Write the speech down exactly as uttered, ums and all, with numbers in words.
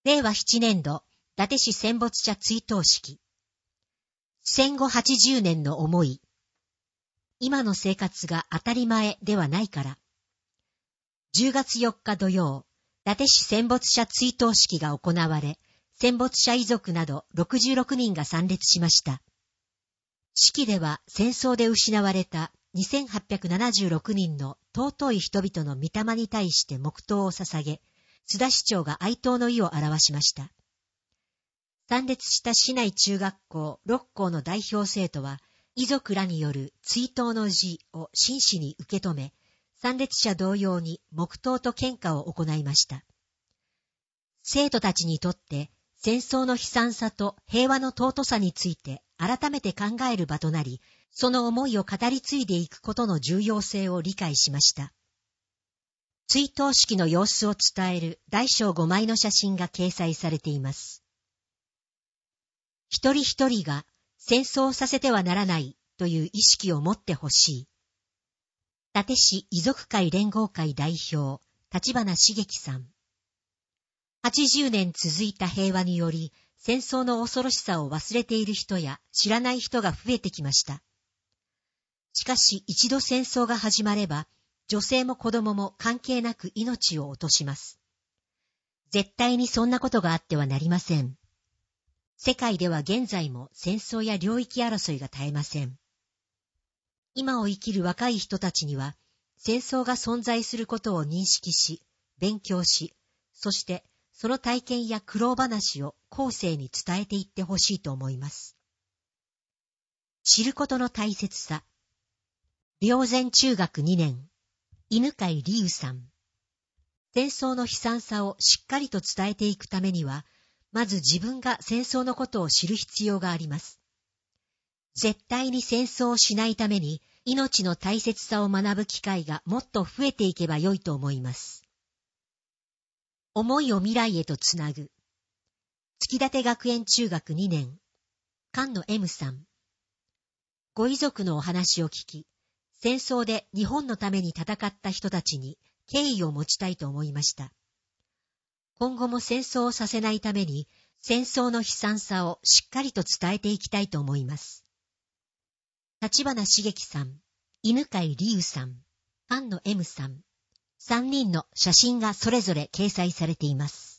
れいわななねんど、伊達市戦没者追悼式。戦後はちじゅうねんの思い。今の生活が当たり前ではないから。じゅうがつよっか土曜、伊達市戦没者追悼式が行われ、戦没者遺族などろくじゅうろくにんが参列しました。式では戦争で失われたにせんはっぴゃくななじゅうろくにんの尊い人々の御霊に対して黙祷を捧げ、津田市長が哀悼の意を表しました。参列した市内中学校ろっこうの代表生徒は、遺族らによる追悼の辞を真摯に受け止め、参列者同様に黙祷と献花を行いました。生徒たちにとって戦争の悲惨さと平和の尊さについて改めて考える場となり、その思いを語り継いでいくことの重要性を理解しました。追悼式の様子を伝える大小ごまいの写真が掲載されています。一人一人が戦争をさせてはならないという意識を持ってほしい。伊達市遺族会連合会代表、立花茂樹さん。はちじゅうねん続いた平和により、戦争の恐ろしさを忘れている人や知らない人が増えてきました。しかし一度戦争が始まれば、女性も子供も関係なく命を落とします。絶対にそんなことがあってはなりません。世界では現在も戦争や領域争いが絶えません。今を生きる若い人たちには、戦争が存在することを認識し、勉強し、そしてその体験や苦労話を後世に伝えていってほしいと思います。知ることの大切さ。霊山中学にねん、犬飼理由さん。戦争の悲惨さをしっかりと伝えていくためには、まず自分が戦争のことを知る必要があります。絶対に戦争をしないために命の大切さを学ぶ機会がもっと増えていけばよいと思います。思いを未来へとつなぐ。月立学園中学にねん、菅野 M さん。ご遺族のお話を聞き、戦争で日本のために戦った人たちに敬意を持ちたいと思いました。今後も戦争をさせないために戦争の悲惨さをしっかりと伝えていきたいと思います。立花茂樹さん、犬飼理由さん、菅野 M さん、さんにんの写真がそれぞれ掲載されています。